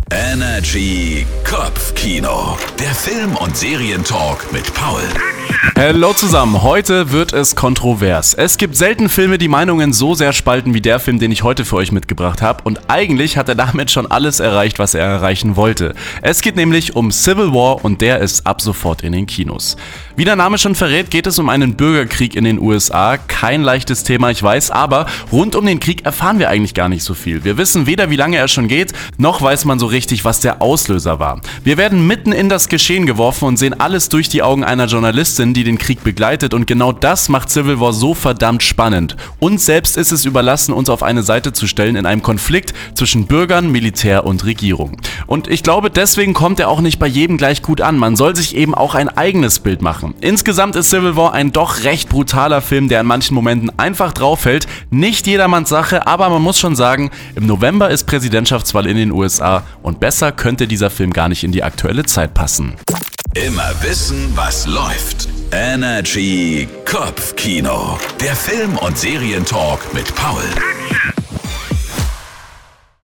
Energy Kopfkino. Der Film- und Serientalk mit Paul. Hallo zusammen, heute wird es kontrovers. Es gibt selten Filme, die Meinungen so sehr spalten wie der Film, den ich heute für euch mitgebracht habe. Und eigentlich hat er damit schon alles erreicht, was er erreichen wollte. Es geht nämlich um Civil War und der ist ab sofort in den Kinos. Wie der Name schon verrät, geht es um einen Bürgerkrieg in den USA. Kein leichtes Thema, ich weiß, aber rund um den Krieg erfahren wir eigentlich gar nicht so viel. Wir wissen weder, wie lange er schon geht, noch weiß man so richtig, was der Auslöser war. Wir werden mitten in das Geschehen geworfen und sehen alles durch die Augen einer Journalistin, die den Krieg begleitet, und genau das macht Civil War so verdammt spannend. Uns selbst ist es überlassen, uns auf eine Seite zu stellen in einem Konflikt zwischen Bürgern, Militär und Regierung. Und ich glaube, deswegen kommt er auch nicht bei jedem gleich gut an. Man soll sich eben auch ein eigenes Bild machen. Insgesamt ist Civil War ein doch recht brutaler Film, der in manchen Momenten einfach draufhält. Nicht jedermanns Sache, aber man muss schon sagen, im November ist Präsidentschaftswahl in den USA und besser könnte dieser Film gar nicht in die aktuelle Zeit passen. Immer wissen, was läuft. Energy Kopfkino. Der Film- und Serientalk mit Paul.